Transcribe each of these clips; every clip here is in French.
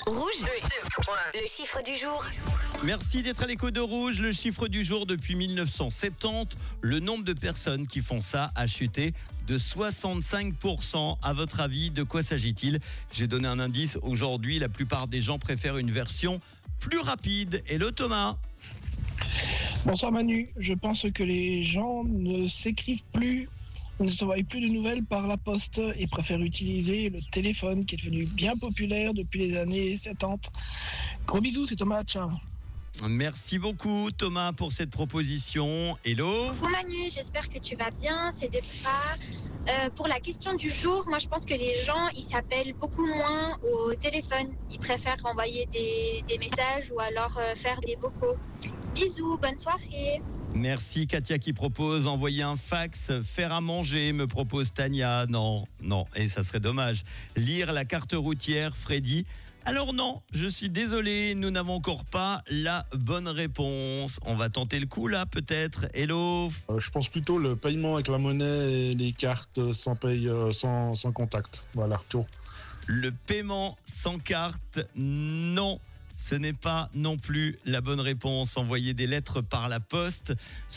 Rouge, le chiffre du jour. Merci d'être à l'écho de Rouge. Le chiffre du jour depuis 1970, le nombre de personnes qui font ça a chuté de 65%. À votre avis, de quoi s'agit-il? J'ai donné un indice. Aujourd'hui, la plupart des gens préfèrent une version plus rapide. Hello Thomas. Bonsoir Manu, je pense que les gens ne s'écrivent plus, ne s'envoient plus de nouvelles par la poste et préfèrent utiliser le téléphone qui est devenu bien populaire depuis les années 70. Gros bisous, c'est Thomas, ciao. Merci beaucoup Thomas pour cette proposition. Hello. Coucou Manu, j'espère que tu vas bien, c'est Debra. Pour la question du jour, moi je pense que les gens ils s'appellent beaucoup moins au téléphone. Ils préfèrent envoyer des messages ou alors faire des vocaux. Bisous, bonne soirée. Merci Katia qui propose envoyer un fax, faire à manger, me propose Tania. Non, et ça serait dommage. Lire la carte routière, Freddy. Alors non, je suis désolé, nous n'avons encore pas la bonne réponse. On va tenter le coup là peut-être. Hello. Je pense plutôt le paiement avec la monnaie et les cartes sans contact. Voilà, tout. Le paiement sans carte, non. Ce n'est pas non plus la bonne réponse. Envoyer des lettres par la poste,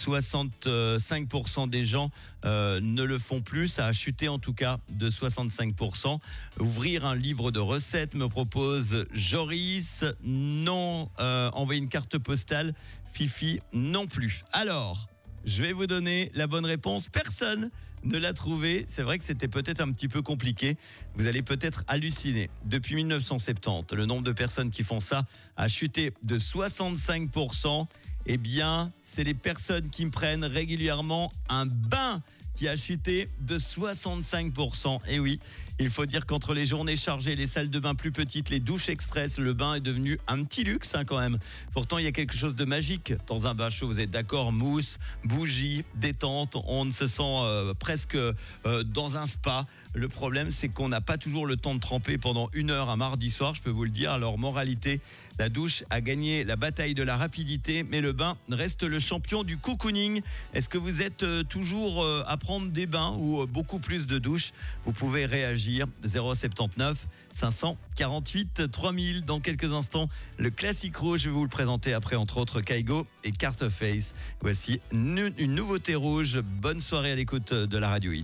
65% des gens ne le font plus. Ça a chuté en tout cas de 65%. Ouvrir un livre de recettes, me propose Joris. Non. Envoyer une carte postale, Fifi, non plus. Alors, je vais vous donner la bonne réponse. Personne ne l'a trouvé. C'est vrai que c'était peut-être un petit peu compliqué. Vous allez peut-être halluciner. Depuis 1970, le nombre de personnes qui font ça a chuté de 65%. Eh bien, c'est les personnes qui me prennent régulièrement un bain qui a chuté de 65%. Et oui, il faut dire qu'entre les journées chargées, les salles de bain plus petites, les douches express, le bain est devenu un petit luxe quand même. Pourtant, il y a quelque chose de magique dans un bain chaud. Vous êtes d'accord? Mousse, bougie, détente. On ne se sent presque dans un spa. Le problème, c'est qu'on n'a pas toujours le temps de tremper pendant 1 heure un mardi soir, je peux vous le dire. Alors, moralité, la douche a gagné la bataille de la rapidité, mais le bain reste le champion du cocooning. Est-ce que vous êtes toujours à prendre des bains ou beaucoup plus de douches? Vous pouvez réagir. 079 548 3000. Dans quelques instants, le classique rouge. Je vais vous le présenter après, entre autres, Kaigo et Carteface. Voici une nouveauté rouge. Bonne soirée à l'écoute de la Radio Hit.